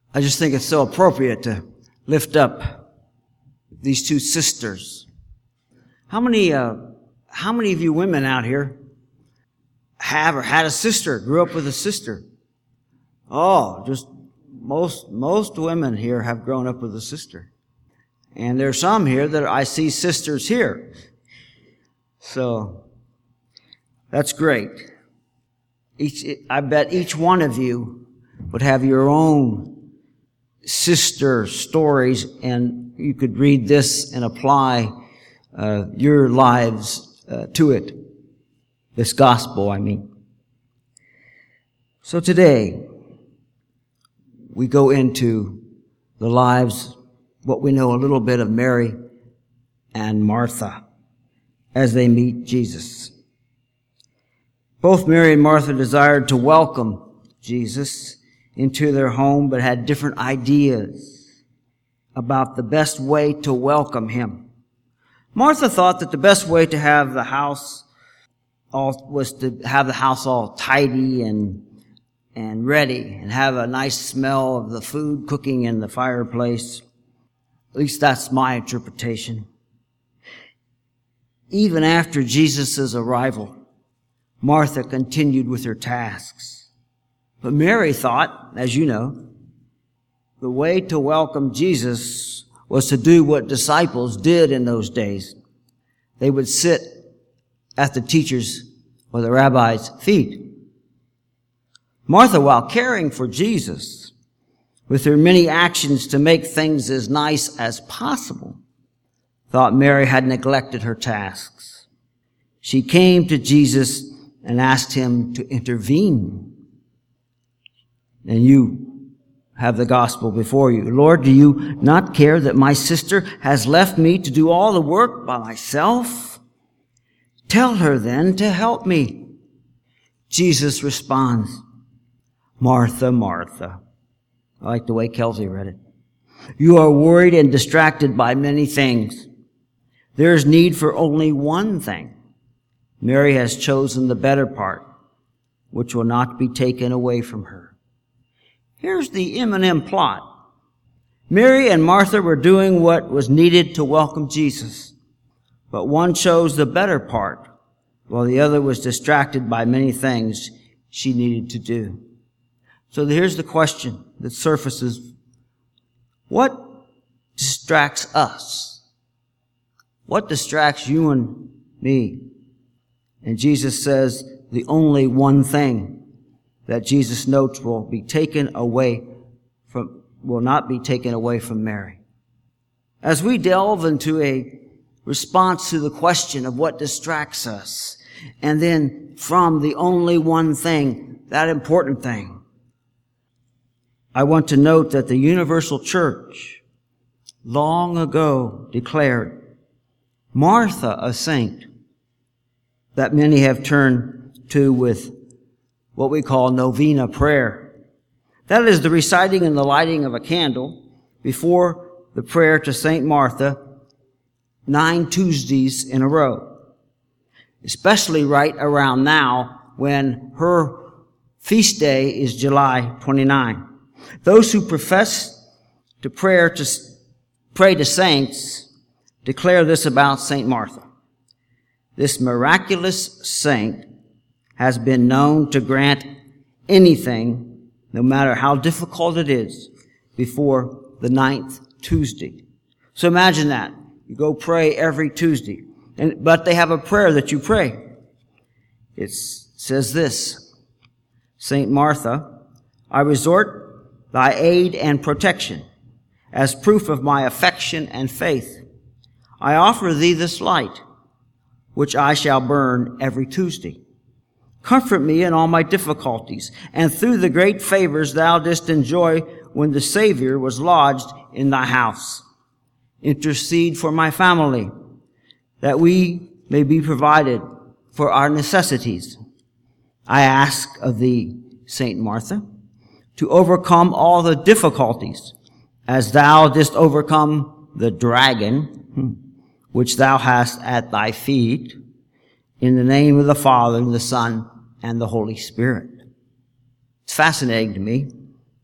I just think it's so appropriate to lift up these two sisters. How many of you women out here have or had a sister, grew up with a sister? Oh, just most women here have grown up with a sister. And there's some here that I see sisters here. So that's great. I bet each one of you would have your own sister stories, and you could read this and apply your lives to it. This gospel, I mean. So today, we go into the lives, what we know a little bit of Mary and Martha as they meet Jesus. Both Mary and Martha desired to welcome Jesus into their home, but had different ideas about the best way to welcome him. Martha thought that the best way to have the house was to have the house all tidy and ready and have a nice smell of the food cooking in the fireplace. At least that's my interpretation. Even after Jesus' arrival, Martha continued with her tasks. But Mary thought, as you know, the way to welcome Jesus was to do what disciples did in those days. They would sit at the teacher's or the rabbi's feet. Martha, while caring for Jesus, with her many actions to make things as nice as possible, thought Mary had neglected her tasks. She came to Jesus and asked him to intervene. And you have the gospel before you. Lord, do you not care that my sister has left me to do all the work by myself? Tell her then to help me. Jesus responds, Martha, Martha. I like the way Kelsey read it. You are worried and distracted by many things. There is need for only one thing. Mary has chosen the better part, which will not be taken away from her. Here's the M&M plot. Mary and Martha were doing what was needed to welcome Jesus, but one chose the better part, while the other was distracted by many things she needed to do. So here's the question that surfaces. What distracts us? What distracts you and me? And Jesus says the only one thing that Jesus notes will not be taken away from Mary. As we delve into a response to the question of what distracts us, and then from the only one thing, that important thing, I want to note that the Universal Church long ago declared Martha a saint that many have turned to with what we call novena prayer. That is the reciting and the lighting of a candle before the prayer to Saint Martha 9 Tuesdays in a row. Especially right around now when her feast day is July 29. Those who profess to pray to saints declare this about Saint Martha. This miraculous saint has been known to grant anything, no matter how difficult it is, before the 9th Tuesday. So imagine that. You go pray every Tuesday. But they have a prayer that you pray. It says this, Saint Martha, I resort thy aid and protection as proof of my affection and faith. I offer thee this light, which I shall burn every Tuesday. Comfort me in all my difficulties, and through the great favors thou didst enjoy when the Savior was lodged in thy house. Intercede for my family, that we may be provided for our necessities. I ask of thee, Saint Martha, to overcome all the difficulties, as thou didst overcome the dragon, which thou hast at thy feet, in the name of the Father, and the Son, and the Holy Spirit. It's fascinating to me.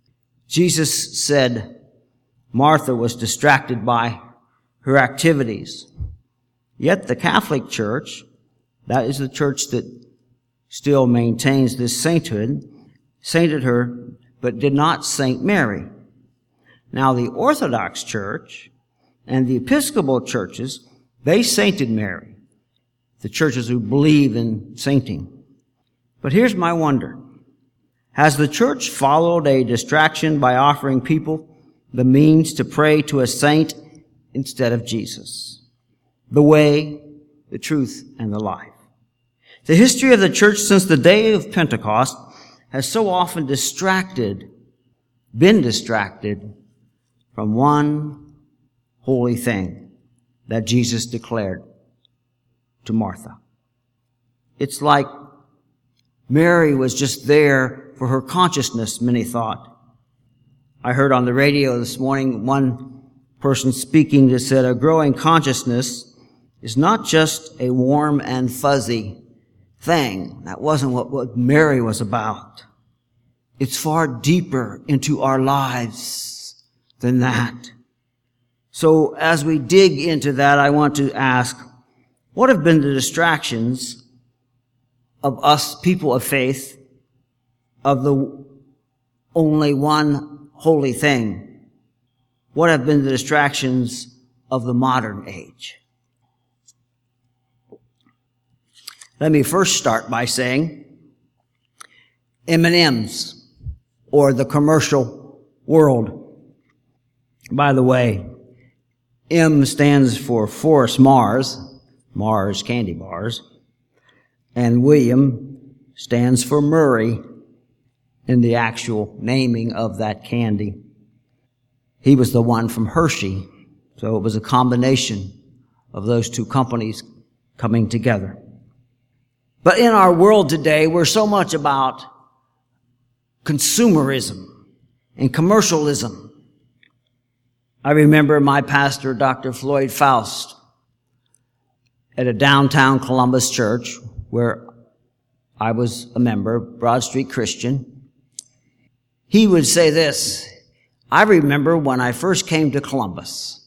Jesus said Martha was distracted by her activities. Yet the Catholic Church, that is the church that still maintains this sainthood, sainted her, but did not saint Mary. Now the Orthodox Church and the Episcopal churches, they sainted Mary, the churches who believe in sainting. But here's my wonder. Has the church followed a distraction by offering people the means to pray to a saint instead of Jesus? The way, the truth, and the life. The history of the church since the day of Pentecost has so often been distracted from one holy thing that Jesus declared to Martha. It's like Mary was just there for her consciousness, many thought. I heard on the radio this morning one person speaking that said a growing consciousness is not just a warm and fuzzy thing. That wasn't what Mary was about. It's far deeper into our lives than that. So as we dig into that, I want to ask, what have been the distractions of us people of faith of the only one holy thing? What have been the distractions of the modern age? Let me first start by saying M&Ms, or the commercial world. By the way, M stands for Forrest Mars candy bars, and William stands for Murray in the actual naming of that candy. He was the one from Hershey, so it was a combination of those two companies coming together. But in our world today, we're so much about consumerism and commercialism. I remember my pastor, Dr. Floyd Faust, at a downtown Columbus church where I was a member, Broad Street Christian. He would say this, I remember when I first came to Columbus.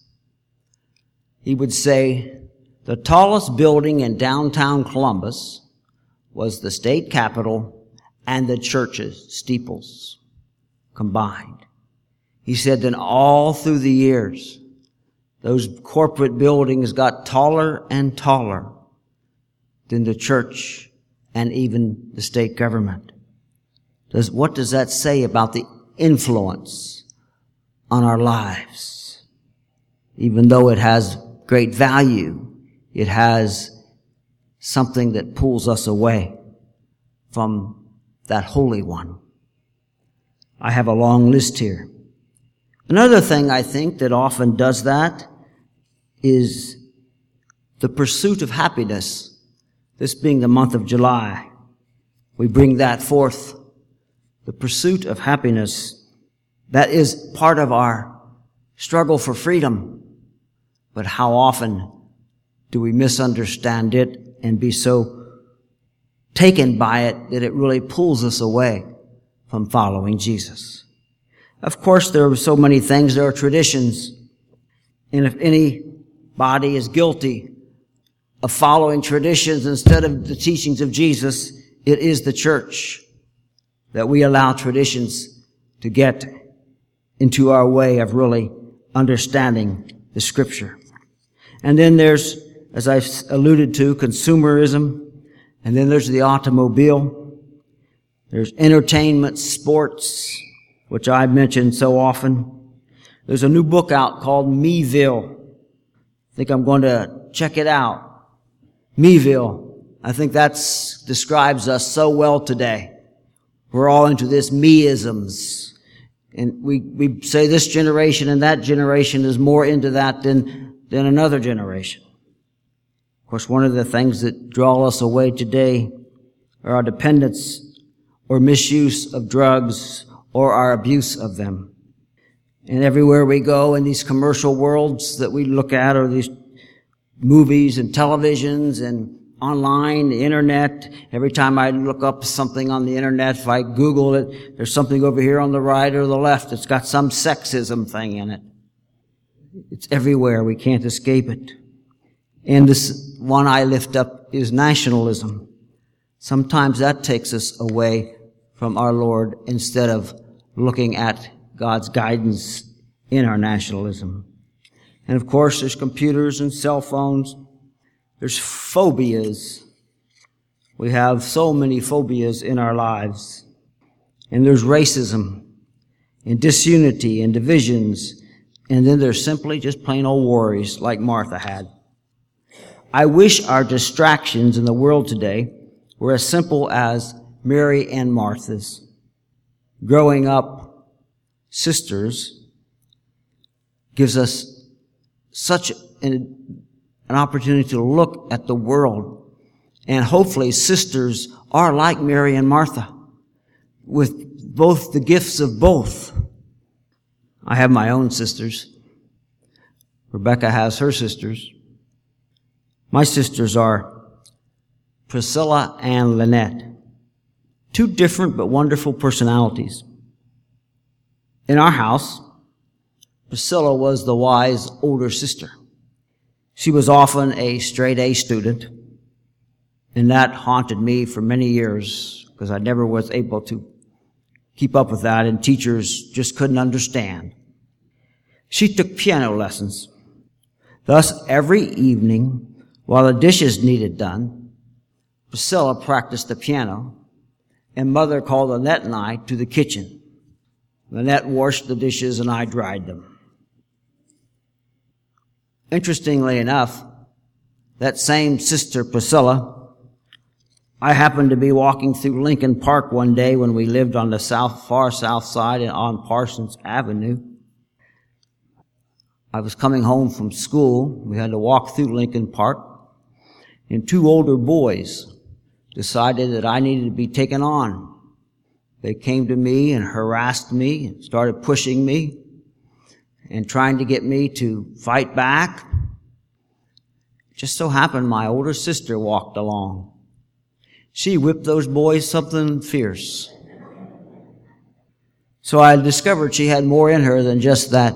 He would say, the tallest building in downtown Columbus was the state capitol and the church's steeples combined. He said then all through the years, those corporate buildings got taller and taller than the church and even the state government. What does that say about the influence on our lives? Even though it has great value, it has something that pulls us away from that Holy One. I have a long list here. Another thing I think that often does that is the pursuit of happiness. This being the month of July, we bring that forth. The pursuit of happiness, that is part of our struggle for freedom. But how often do we misunderstand it and be so taken by it that it really pulls us away from following Jesus? Of course, there are so many things. There are traditions. And if anybody is guilty of following traditions instead of the teachings of Jesus, it is the church, that we allow traditions to get into our way of really understanding the Scripture. And then there's, as I've alluded to, consumerism. And then there's the automobile. There's entertainment, sports, which I mentioned so often. There's a new book out called Meville. I think I'm going to check it out. Meville. I think that describes us so well today. We're all into this meisms. And we say this generation and that generation is more into that than another generation. Of course, one of the things that draw us away today are our dependence or misuse of drugs or our abuse of them. And everywhere we go in these commercial worlds that we look at, or these movies and televisions and online, the internet. Every time I look up something on the internet, if I Google it, there's something over here on the right or the left. It's got some sexism thing in it. It's everywhere. We can't escape it. And this one I lift up is nationalism. Sometimes that takes us away from our Lord instead of looking at God's guidance in our nationalism. And of course, there's computers and cell phones. There's phobias. We have so many phobias in our lives. And there's racism and disunity and divisions. And then there's simply just plain old worries like Martha had. I wish our distractions in the world today were as simple as Mary and Martha's. Growing up sisters gives us such an opportunity to look at the world. And hopefully sisters are like Mary and Martha, with both the gifts of both. I have my own sisters. Rebecca has her sisters. My sisters are Priscilla and Lynette. Two different but wonderful personalities. In our house, Priscilla was the wise older sister. She was often a straight A student, and that haunted me for many years because I never was able to keep up with that, and teachers just couldn't understand. She took piano lessons. Thus, every evening, while the dishes needed done, Priscilla practiced the piano, and Mother called Lynette and I to the kitchen. Lynette washed the dishes and I dried them. Interestingly enough, that same sister Priscilla, I happened to be walking through Lincoln Park one day when we lived on the far south side and on Parsons Avenue. I was coming home from school. We had to walk through Lincoln Park, and two older boys decided that I needed to be taken on. They came to me and harassed me and started pushing me and trying to get me to fight back. Just so happened my older sister walked along. She whipped those boys something fierce. So I discovered she had more in her than just that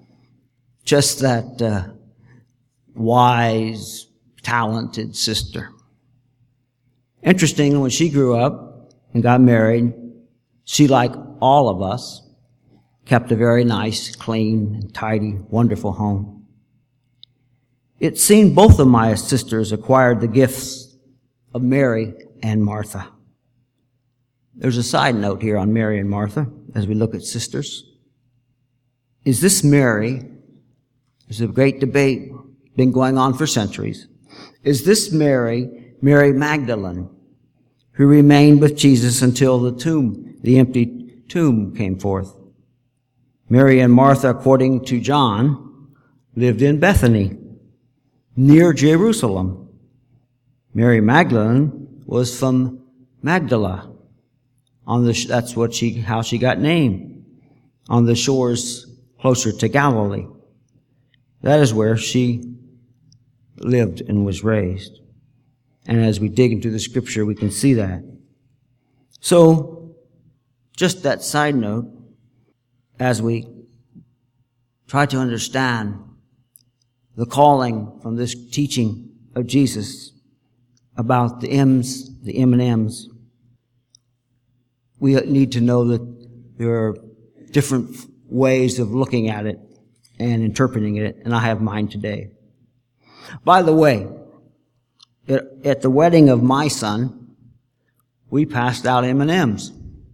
wise, talented sister. Interesting, when she grew up and got married, she, like all of us, kept a very nice, clean, tidy, wonderful home. It seemed both of my sisters acquired the gifts of Mary and Martha. There's a side note here on Mary and Martha as we look at sisters. Is this Mary? There's a great debate been going on for centuries. Is this Mary Magdalene, who remained with Jesus until the empty tomb came forth? Mary and Martha, according to John, lived in Bethany, near Jerusalem. Mary Magdalene was from Magdala. That's how she got named, on the shores closer to Galilee. That is where she lived and was raised. And as we dig into the scripture, we can see that. So, just that side note, as we try to understand the calling from this teaching of Jesus about the M's, the M&M's, we need to know that there are different ways of looking at it and interpreting it, and I have mine today. By the way, at the wedding of my son, we passed out M&M's.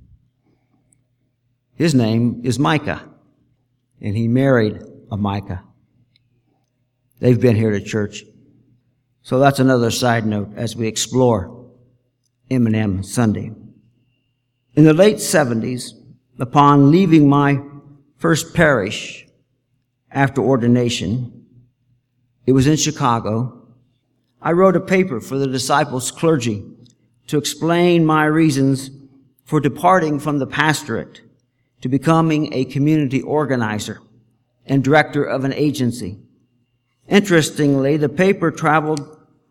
His name is Micah, and he married a Micah. They've been here to church. So that's another side note as we explore M&M Sunday. In the late 70s, upon leaving my first parish after ordination, it was in Chicago, I wrote a paper for the Disciples clergy to explain my reasons for departing from the pastorate to becoming a community organizer and director of an agency. Interestingly, the paper traveled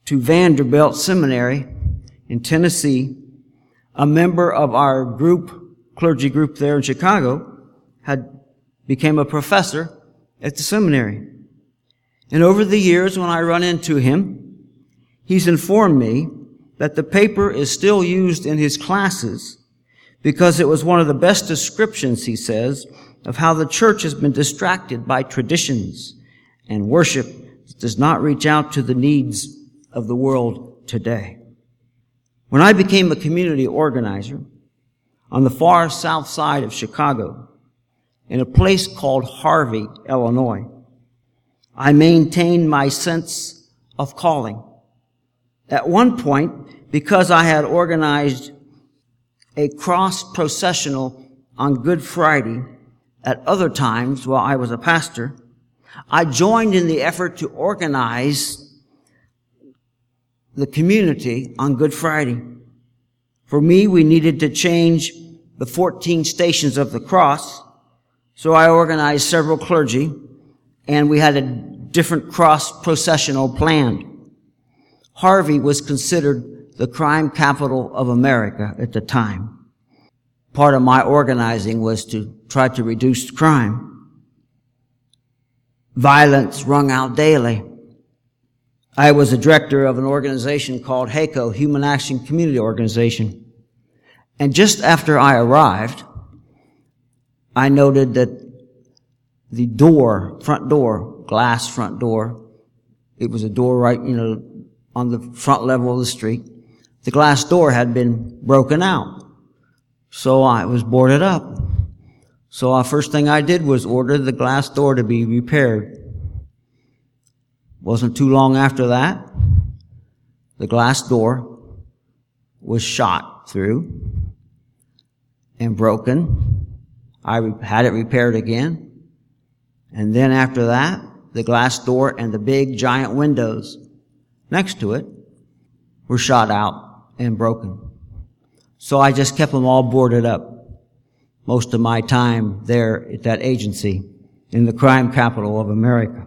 to Vanderbilt Seminary in Tennessee, a member of our clergy group there in Chicago, became a professor at the seminary. And over the years, when I run into him, he's informed me that the paper is still used in his classes because it was one of the best descriptions, he says, of how the church has been distracted by traditions and worship that does not reach out to the needs of the world today. When I became a community organizer on the far south side of Chicago, in a place called Harvey, Illinois, I maintained my sense of calling. At one point, because I had organized a cross processional on Good Friday at other times while I was a pastor, I joined in the effort to organize the community on Good Friday. For me, we needed to change the 14 stations of the cross, so I organized several clergy, and we had a different cross processional planned. Harvey was considered the crime capital of America at the time. Part of my organizing was to try to reduce crime. Violence rung out daily. I was a director of an organization called HACO, Human Action Community Organization. And just after I arrived, I noted that the front door, glass front door, it was a door right, on the front level of the street. The glass door had been broken out. So it was boarded up. So the first thing I did was order the glass door to be repaired. Wasn't too long after that, the glass door was shot through and broken. I had it repaired again. And then after that, the glass door and the big giant windows next to it were shot out and broken. So I just kept them all boarded up most of my time there at that agency in the crime capital of America.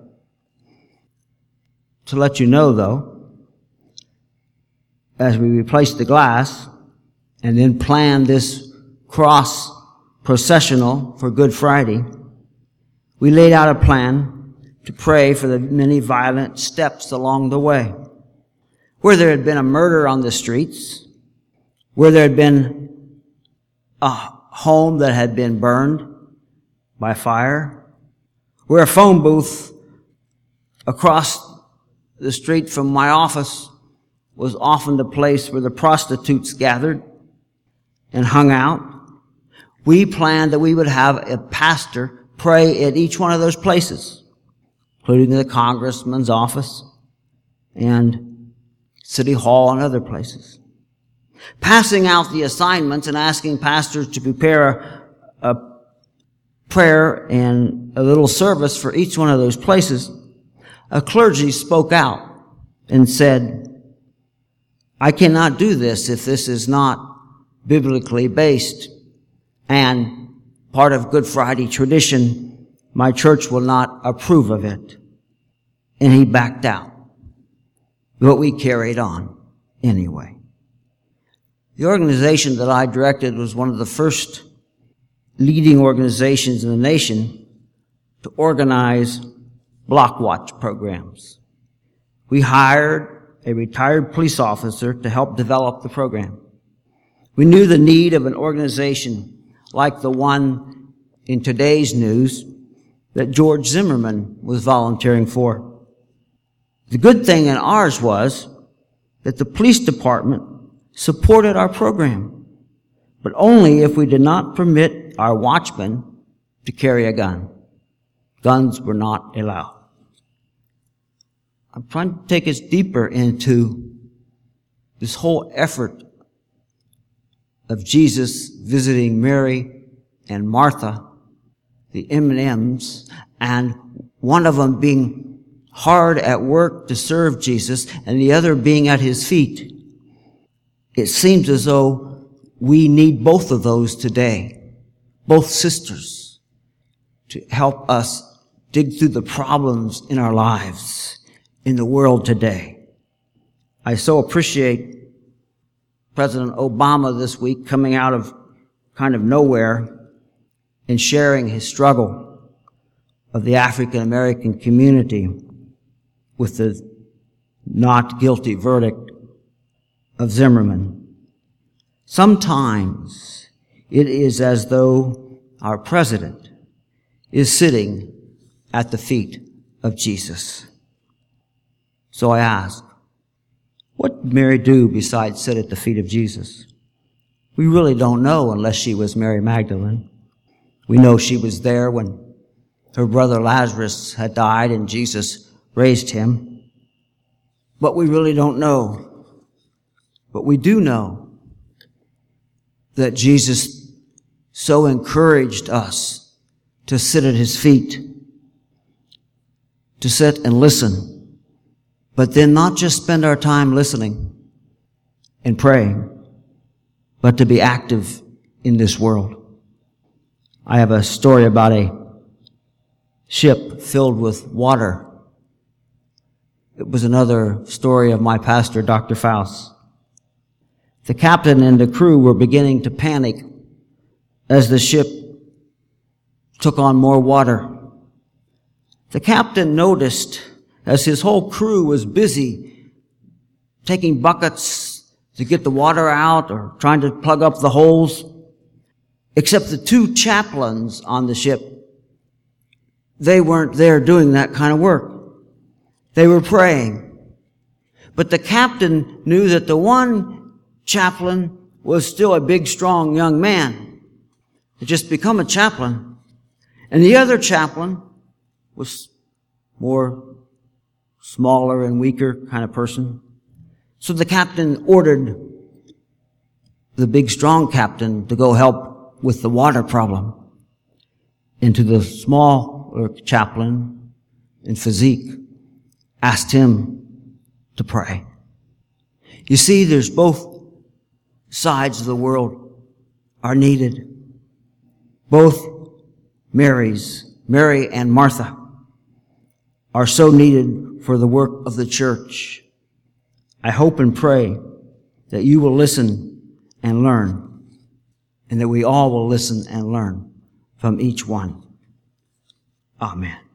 To let you know, though, as we replaced the glass and then planned this cross processional for Good Friday, we laid out a plan to pray for the many violent steps along the way. Where there had been a murder on the streets, where there had been a home that had been burned by fire, where a phone booth across the street from my office was often the place where the prostitutes gathered and hung out. We planned that we would have a pastor pray at each one of those places, including the congressman's office and City Hall and other places. Passing out the assignments and asking pastors to prepare a prayer and a little service for each one of those places, a clergy spoke out and said, I cannot do this if this is not biblically based and part of Good Friday tradition. My church will not approve of it. And he backed out. But we carried on anyway. The organization that I directed was one of the first leading organizations in the nation to organize block watch programs. We hired a retired police officer to help develop the program. We knew the need of an organization like the one in today's news that George Zimmerman was volunteering for. The good thing in ours was that the police department supported our program, but only if we did not permit our watchmen to carry a gun. Guns were not allowed. I'm trying to take us deeper into this whole effort of Jesus visiting Mary and Martha, the M&Ms, and one of them being hard at work to serve Jesus and the other being at his feet. It seems as though we need both of those today, both sisters, to help us dig through the problems in our lives, in the world today. I so appreciate President Obama this week coming out of kind of nowhere and sharing his struggle of the African American community with the not guilty verdict of Zimmerman. Sometimes it is as though our president is sitting at the feet of Jesus. So I ask, what did Mary do besides sit at the feet of Jesus? We really don't know unless she was Mary Magdalene. We know she was there when her brother Lazarus had died and Jesus raised him. But we really don't know. But we do know that Jesus so encouraged us to sit at his feet, to sit and listen, but then not just spend our time listening and praying, but to be active in this world. I have a story about a ship filled with water. It was another story of my pastor, Dr. Faust. The captain and the crew were beginning to panic as the ship took on more water. The captain noticed as his whole crew was busy taking buckets to get the water out or trying to plug up the holes, except the two chaplains on the ship, they weren't there doing that kind of work. They were praying. But the captain knew that the one chaplain was still a big, strong young man. Had just become a chaplain. And the other chaplain was more smaller and weaker kind of person. So the captain ordered the big, strong captain to go help with the water problem. And to the smaller chaplain in physique, asked him to pray. You see, there's both sides of the world are needed. Both Mary and Martha, are so needed for the work of the church. I hope and pray that you will listen and learn, and that we all will listen and learn from each one. Amen.